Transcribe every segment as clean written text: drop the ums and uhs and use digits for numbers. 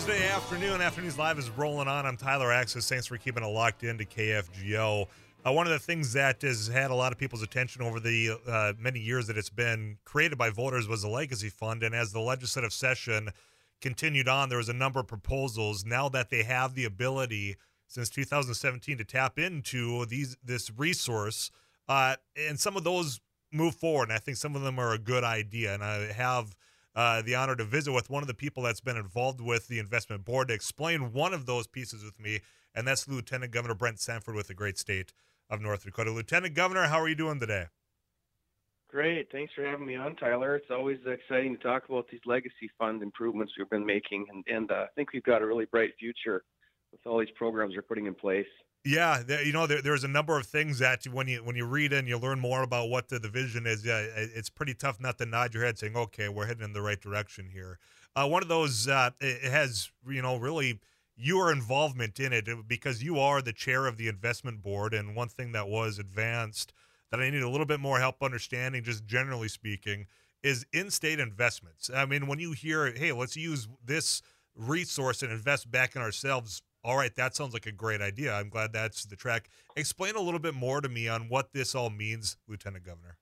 Thursday afternoon. Afternoons Live is rolling on. I'm Tyler Axis. Thanks for keeping it locked into KFGO. One of the things that has had a lot of people's attention over the many years that it's been created by voters was the Legacy Fund. And as the legislative session continued on, there was a number of proposals. Now that they have the ability since 2017 to tap into this resource, and some of those move forward. And I think some of them are a good idea. And I have the honor to visit with one of the people that's been involved with the investment board to explain one of those pieces with me, and that's Lieutenant Governor Brent Sanford with the great state of North Dakota. Lieutenant Governor, how are you doing today? Great. Thanks for having me on, Tyler. It's always exciting to talk about these legacy fund improvements we've been making, and I think we've got a really bright future with all these programs we're putting in place. Yeah, there's a number of things that when you read and you learn more about what the vision is, it's pretty tough not to nod your head saying, okay, we're heading in the right direction here. One of those, it has, really your involvement in it because you are the chair of the investment board. And one thing that was advanced that I need a little bit more help understanding, just generally speaking, is in-state investments. I mean, when you hear, hey, let's use this resource and invest back in ourselves, all right, that sounds like a great idea. I'm glad that's the track. Explain a little bit more to me on what this all means, Lieutenant Governor.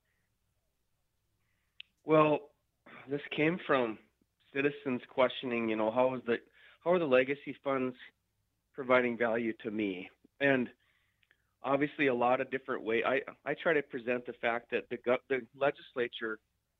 Well, this came from citizens questioning, how are the legacy funds providing value to me? And obviously a lot of different ways. I try to present the fact that the legislature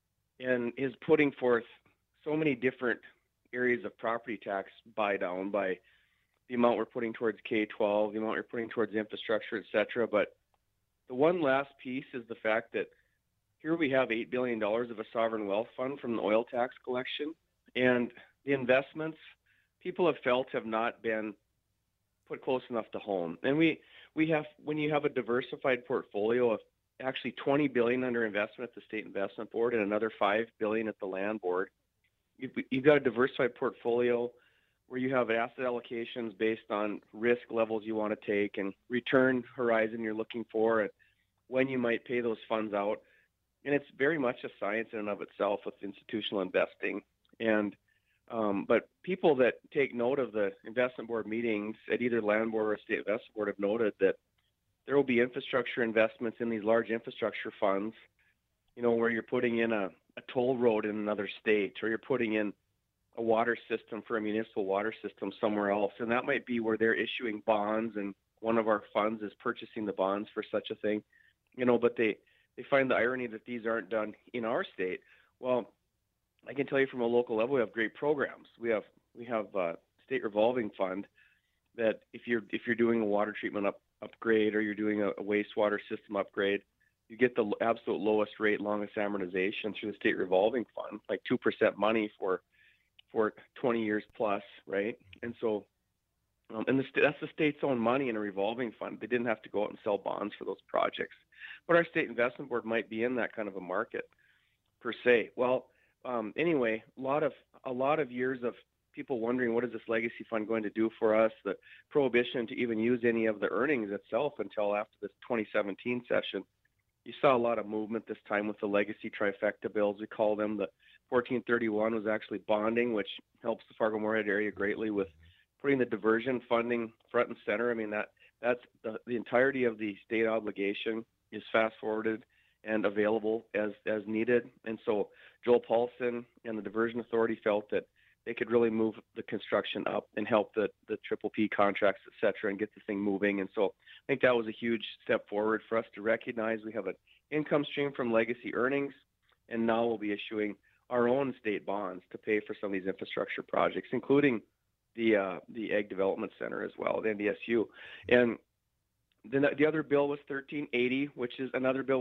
is putting forth so many different areas of property tax buy down by the amount we're putting towards K-12, the amount we're putting towards infrastructure, et cetera. But the one last piece is the fact that here we have $8 billion of a sovereign wealth fund from the oil tax collection, and the investments people have felt have not been put close enough to home. And we have, when you have a diversified portfolio of actually $20 billion under investment at the State Investment Board and another $5 billion at the Land Board, you've got a diversified portfolio where you have asset allocations based on risk levels you want to take and return horizon you're looking for and when you might pay those funds out. And it's very much a science in and of itself with institutional investing. And but people that take note of the investment board meetings at either Land Board or State Investment Board have noted that there will be infrastructure investments in these large infrastructure funds, where you're putting in a toll road in another state, or you're putting in a water system for a municipal water system somewhere else. And that might be where they're issuing bonds and one of our funds is purchasing the bonds for such a thing, but they find the irony that these aren't done in our state. Well, I can tell you from a local level, we have great programs. We have a state revolving fund that if you're doing a water treatment upgrade or you're doing a wastewater system upgrade, you get the absolute lowest rate, longest amortization through the state revolving fund, like 2% money for 20 years plus, right? And so, and that's the state's own money in a revolving fund. They didn't have to go out and sell bonds for those projects. But our state investment board might be in that kind of a market, per se. Well, anyway, a lot of years of people wondering, what is this legacy fund going to do for us? The prohibition to even use any of the earnings itself until after this 2017 session. You saw a lot of movement this time with the legacy trifecta bills, we call them. The 1431 was actually bonding, which helps the Fargo-Moorhead area greatly with putting the diversion funding front and center. I mean, that's the entirety of the state obligation is fast forwarded and available as needed. And so Joel Paulson and the Diversion Authority felt that they could really move the construction up and help the triple P contracts, et cetera, and get the thing moving. And so I think that was a huge step forward for us to recognize we have an income stream from legacy earnings, and now we'll be issuing our own state bonds to pay for some of these infrastructure projects, including the Ag Development Center as well, the NDSU. And then the other bill was 1380, which is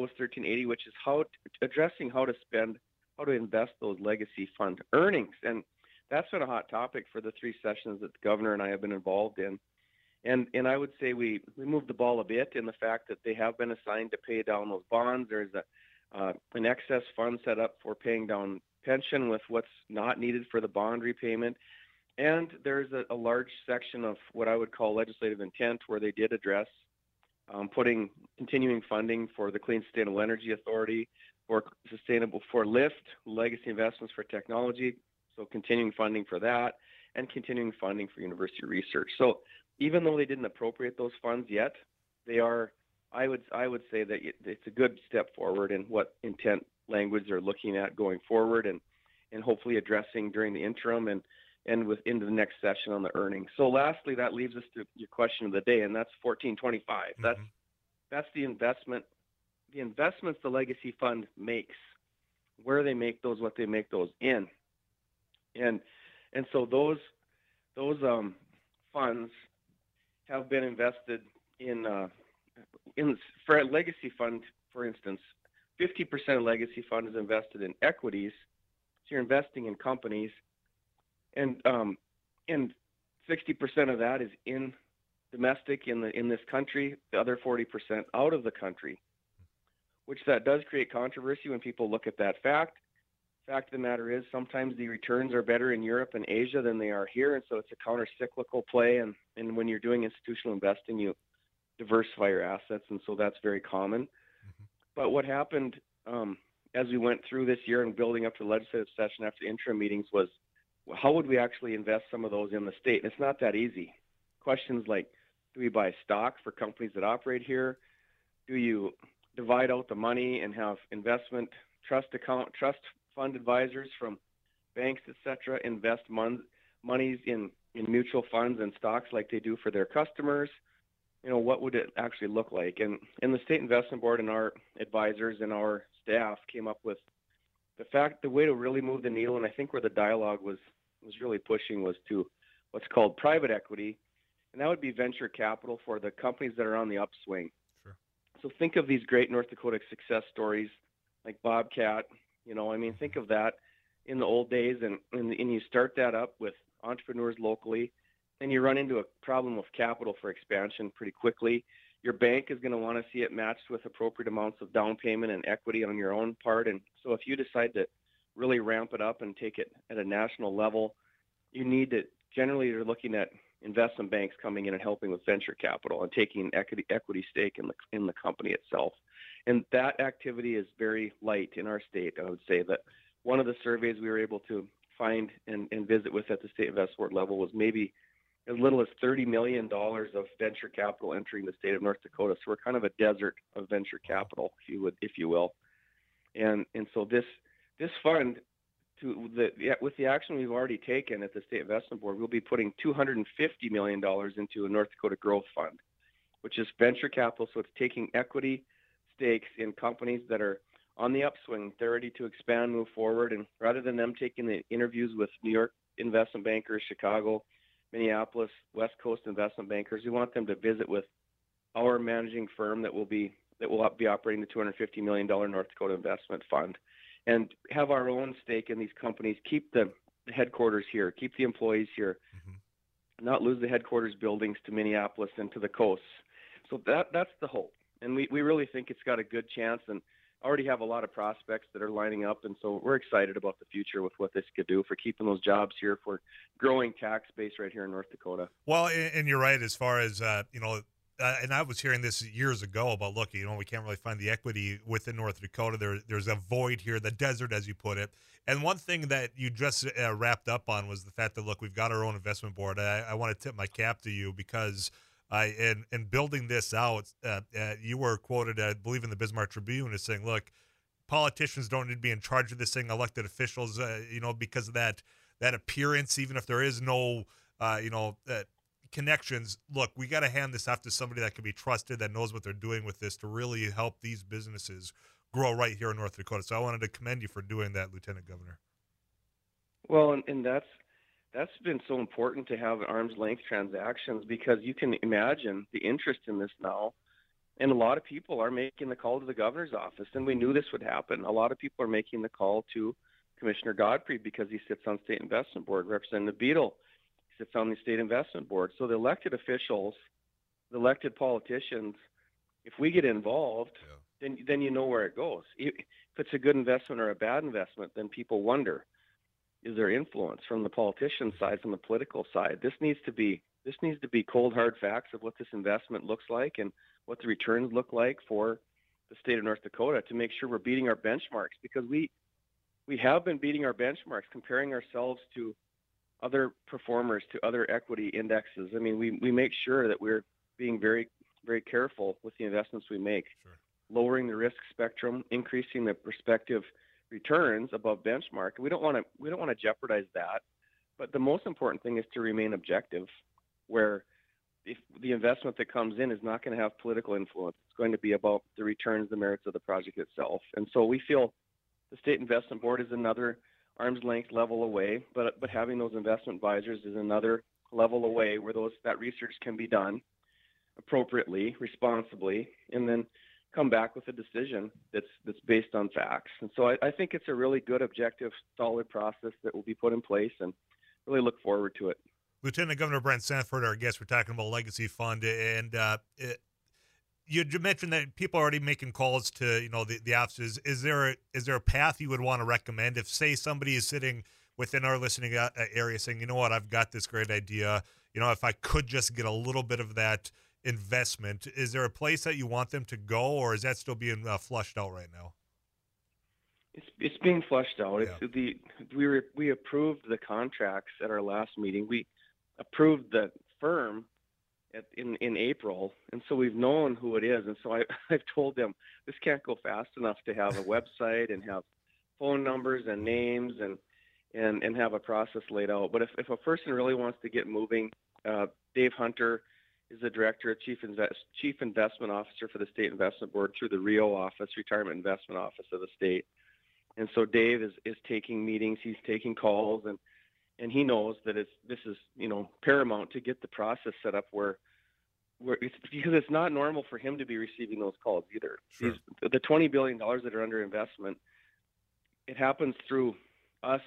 addressing how to invest those legacy fund earnings. And that's been a hot topic for the three sessions that the governor and I have been involved in. And I would say we moved the ball a bit in the fact that they have been assigned to pay down those bonds. There's an excess fund set up for paying down pension with what's not needed for the bond repayment. And there's a large section of what I would call legislative intent where they did address putting continuing funding for the Clean Sustainable Energy Authority, for LIFT, Legacy Investments for Technology, So continuing funding for that and continuing funding for university research. So even though they didn't appropriate those funds yet, they are, I would say that it's a good step forward in what intent language they're looking at going forward, and hopefully addressing during the interim and into the next session on the earnings. So lastly, that leaves us to your question of the day, and that's 1425. That's the investment, the investments the legacy fund makes, where they make those, what they make those in, and so those funds have been invested in for a legacy fund, for instance, 50% of legacy fund is invested in equities. So you're investing in companies, and 60% of that is in domestic in this country. The other 40% out of the country, which that does create controversy when people look at that fact. Fact of the matter is, sometimes the returns are better in Europe and Asia than they are here, and so it's a counter-cyclical play. And when you're doing institutional investing, you diversify your assets, and so that's very common. But what happened as we went through this year and building up to the legislative session after the interim meetings was, how would we actually invest some of those in the state? And it's not that easy. Questions like, do we buy stock for companies that operate here? Do you divide out the money and have investment trust fund advisors from banks, etc., invest monies in mutual funds and stocks like they do for their customers? What would it actually look like? And the State Investment Board and our advisors and our staff came up with the way to really move the needle, and I think where the dialogue was really pushing was to what's called private equity, and that would be venture capital for the companies that are on the upswing. Sure. So think of these great North Dakota success stories like Bobcat. Think of that in the old days, and you start that up with entrepreneurs locally, and you run into a problem of capital for expansion pretty quickly. Your bank is going to want to see it matched with appropriate amounts of down payment and equity on your own part. And so if you decide to really ramp it up and take it at a national level, you need to, generally you're looking at investment banks coming in and helping with venture capital and taking equity stake in the company itself. And that activity is very light in our state. I would say that one of the surveys we were able to find and visit with at the State Investment Board level was maybe as little as $30 million of venture capital entering the state of North Dakota. So we're kind of a desert of venture capital, if you will. And so this fund, with the action we've already taken at the State Investment Board, we'll be putting $250 million into a North Dakota Growth Fund, which is venture capital. So it's taking equity stakes in companies that are on the upswing. They're ready to expand, move forward. And rather than them taking the interviews with New York investment bankers, Chicago, Minneapolis, West Coast investment bankers, we want them to visit with our managing firm that will be operating the $250 million North Dakota Investment Fund, and have our own stake in these companies, keep the headquarters here, keep the employees here, not lose the headquarters buildings to Minneapolis and to the coasts. So that's the hope. And we really think it's got a good chance, and already have a lot of prospects that are lining up. And so we're excited about the future with what this could do for keeping those jobs here, for growing tax base right here in North Dakota. Well, and you're right as far as, and I was hearing this years ago about, look, we can't really find the equity within North Dakota. There's a void here, the desert, as you put it. And one thing that you just wrapped up on was the fact that, look, we've got our own investment board. I want to tip my cap to you because in building this out, you were quoted, I believe, in the Bismarck Tribune as saying, look, politicians don't need to be in charge of this thing, elected officials, because of that appearance, even if there is no, connections. Look, we got to hand this off to somebody that can be trusted, that knows what they're doing with this to really help these businesses grow right here in North Dakota. So I wanted to commend you for doing that, Lieutenant Governor. Well, and that's been so important to have arm's length transactions, because you can imagine the interest in this now. And a lot of people are making the call to the governor's office, and we knew this would happen. A lot of people are making the call to Commissioner Godfrey because he sits on State Investment Board. Representative Beadle sits on the State Investment Board. So the elected officials, the elected politicians, if we get involved, then you know where it goes. If it's a good investment or a bad investment, then people wonder, is there influence from the politician side, from the political side? This needs to be cold, hard facts of what this investment looks like and what the returns look like for the state of North Dakota, to make sure we're beating our benchmarks, because we we have been beating our benchmarks, comparing ourselves to other performers, to other equity indexes. I mean, we make sure that we're being very, very careful with the investments we make, Sure. lowering the risk spectrum, increasing the prospective returns above benchmark. We don't want to jeopardize that. But the most important thing is to remain objective, where if the investment that comes in is not going to have political influence, it's going to be about the returns, the merits of the project itself. And so we feel the State Investment Board is another arm's length level away, but having those investment advisors is another level away where that research can be done appropriately, responsibly, and then come back with a decision that's based on facts. And so I think it's a really good, objective, solid process that will be put in place, and really look forward to it. Lieutenant Governor Brent Sanford, our guest, we're talking about Legacy Fund, and you mentioned that people are already making calls to the offices. Is there a path you would want to recommend if, say, somebody is sitting within our listening area saying, you know what, I've got this great idea. If I could just get a little bit of that investment, is there a place that you want them to go, or is that still being flushed out right now? It's being flushed out. Yeah. We approved the contracts at our last meeting. We approved the firm in April, and so we've known who it is. And so I've told them this can't go fast enough to have a website and have phone numbers and names and have a process laid out. But if a person really wants to get moving, Dave Hunter is the director, chief investment officer for the State Investment Board through the RIO office, Retirement Investment Office of the state. And so Dave is taking meetings, he's taking calls, and he knows that this is paramount to get the process set up where it's, because it's not normal for him to be receiving those calls either. Sure. The $20 billion that are under investment, it happens through us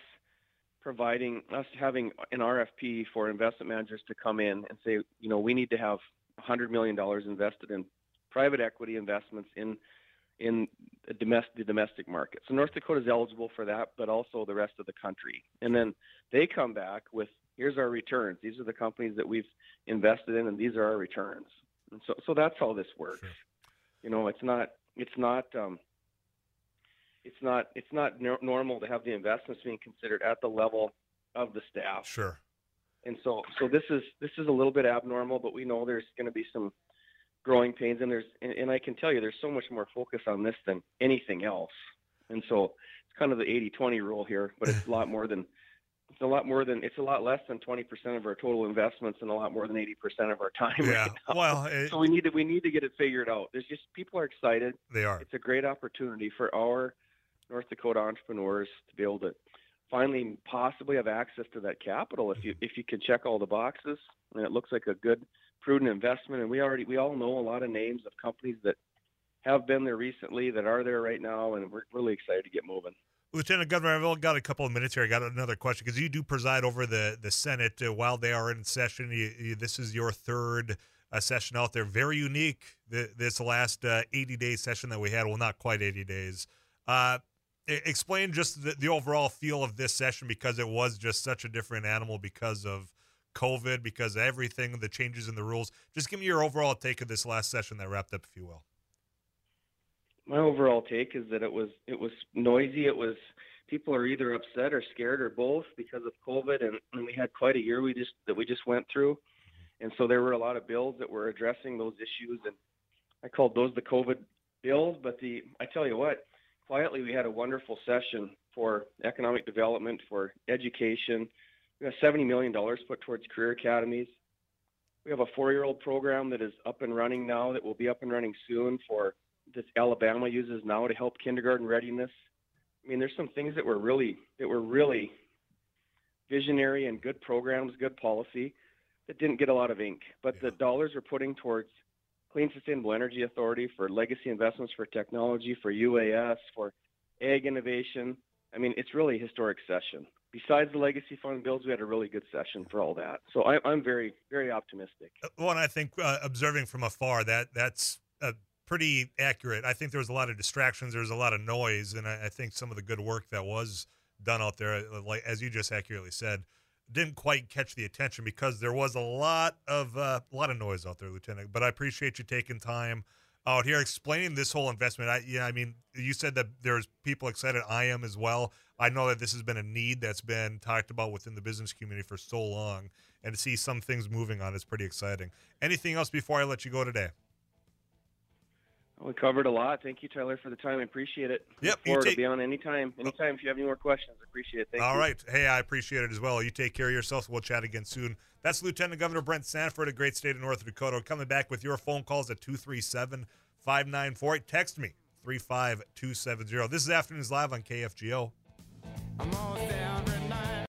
having an RFP for investment managers to come in and say, we need to have $100 million invested in private equity investments in the domestic market. So North Dakota is eligible for that, but also the rest of the country. And then they come back with, here's our returns. These are the companies that we've invested in, and these are our returns. And so that's how this works. Sure. It's not normal to have the investments being considered at the level of the staff. Sure. And so this is a little bit abnormal, but we know there's going to be some growing pains, and I can tell you there's so much more focus on this than anything else. And so it's kind of the 80-20 rule here, but it's a lot less than 20% of our total investments and a lot more than 80% of our time. Yeah. Right now. Well, so we need to get it figured out. There's just, people are excited. They are. It's a great opportunity for our North Dakota entrepreneurs to be able to finally possibly have access to that capital if you can check all the boxes, and it looks like a good, prudent investment. And we all know a lot of names of companies that have been there recently, that are there right now, and we're really excited to get moving. Lieutenant Governor, I've only got a couple of minutes here. I got another question, because you do preside over the Senate while they are in session. This is your third session out there. Very unique, this last 80-day session that we had. Well, not quite 80 days. Explain just the overall feel of this session, because it was just such a different animal because of COVID, because of everything, the changes in the rules. Just give me your overall take of this last session that wrapped up, if you will. My overall take is that it was noisy. People are either upset or scared or both because of COVID, and we had quite a year we just went through. And so there were a lot of bills that were addressing those issues, and I called those the COVID bills. But I tell you what, quietly, we had a wonderful session for economic development, for education. We have $70 million put towards career academies. We have a 4-year-old program that is up and running now, that will be up and running soon, for that Alabama uses now to help kindergarten readiness. I mean, there's some things that were really visionary and good programs, good policy, that didn't get a lot of ink. But the dollars we're putting towards Clean Sustainable Energy Authority, for legacy investments, for technology, for UAS, for ag innovation. I mean, it's really a historic session. Besides the legacy fund bills, we had a really good session for all that. So I'm very, very optimistic. Well, and I think observing from afar, that's pretty accurate. I think there was a lot of distractions. There was a lot of noise, and I think some of the good work that was done out there, like as you just accurately said, didn't quite catch the attention because there was a lot of noise out there, Lieutenant. But I appreciate you taking time out here explaining this whole investment. I mean, you said that there's people excited. I am as well. I know that this has been a need that's been talked about within the business community for so long, and to see some things moving on is pretty exciting. Anything else before I let you go today? We covered a lot. Thank you, Tyler, for the time. I appreciate it. Yep. Look forward to be on anytime. Anytime if you have any more questions. I appreciate it. Thank you. All right. Hey, I appreciate it as well. You take care of yourself. We'll chat again soon. That's Lieutenant Governor Brent Sanford, a great state of North Dakota. Coming back with your phone calls at 237-5948. Text me, 35270. This is Afternoons Live on KFGO. I'm almost there,